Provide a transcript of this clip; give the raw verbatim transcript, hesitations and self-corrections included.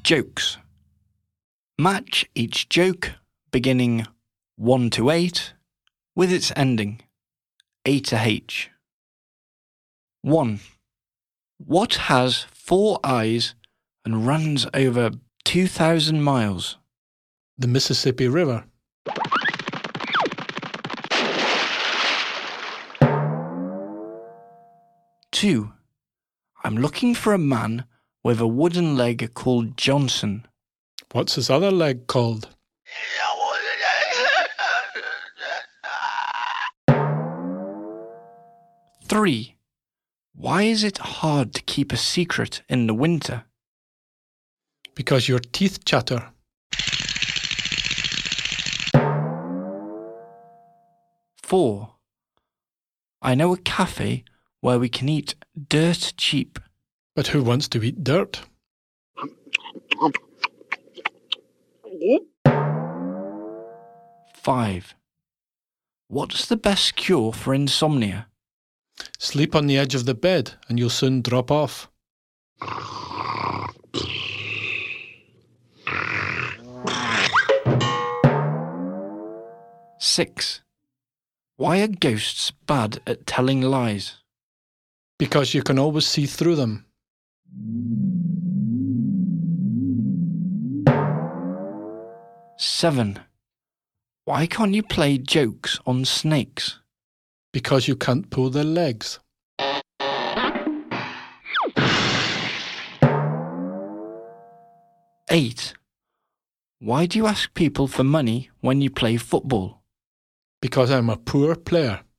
Jokes. Match each joke beginning one to eight with its ending A to H. one. What has four eyes and runs over two thousand miles? The Mississippi River. two. I'm looking for a man with a wooden leg called Johnson. What's his other leg called? three. Why is it hard to keep a secret in the winter? Because your teeth chatter. four. I know a cafe where we can eat dirt cheap. But who wants to eat dirt? five. What's the best cure for insomnia? Sleep on the edge of the bed and you'll soon drop off. six. Why are ghosts bad at telling lies? Because you can always see through them. seven. Why can't you play jokes on snakes? Because you can't pull their legs. eight. Why do you ask people for money when you play football? Because I'm a poor player.